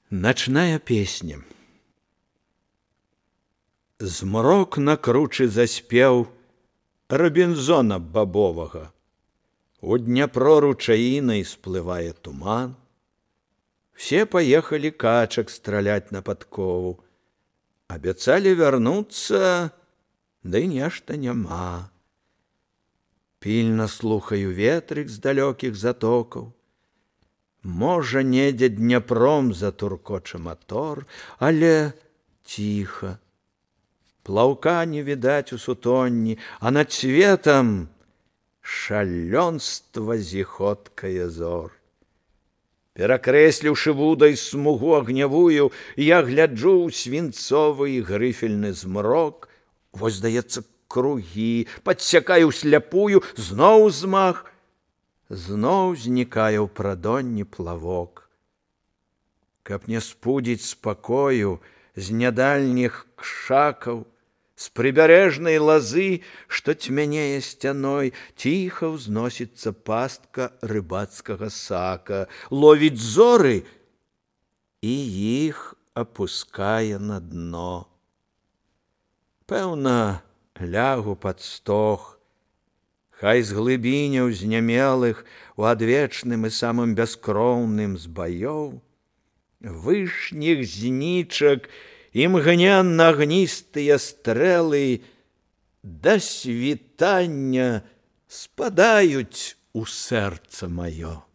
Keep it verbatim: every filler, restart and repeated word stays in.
Начная песня. Змрок на кручы заспеў Рабінзона бабовага. У Дняпро ручаінай сплывае туман. Все поехали качак стралять на подкову. Абяцалі вярнуцца, ды нешта няма. Пільна слухаю ветрык з далёкіх затокаў. Можа, недзе Дняпром затуркоча мотор, але ціха. Плаўка не відаць у сутонні, а над светам шалёнства зіхоткае зор. Перакрэсліўшы вудай смугу агнявую, я гляджу ў свінцовы і грыфельны змрок. Вось, здаецца, кругі, падсякаю сляпую, зноў змах, зноў знікае ў прадонні плавок. Каб не спудзіць спакою з нядальніх кшакаў, з прыбярэжнай лазы, што цьмянее сцяной, ціха ўзносіцца пастка рыбацкага сака, ловіць зоры і іх апускае на дно. Пэўна, лягу пад стог, хай з глыбіняў знямелых у адвечным і самым бяскроўным з баёў, вышніх знічак імгненна агністыя стрэлы да світання спадаюць у сэрца маё.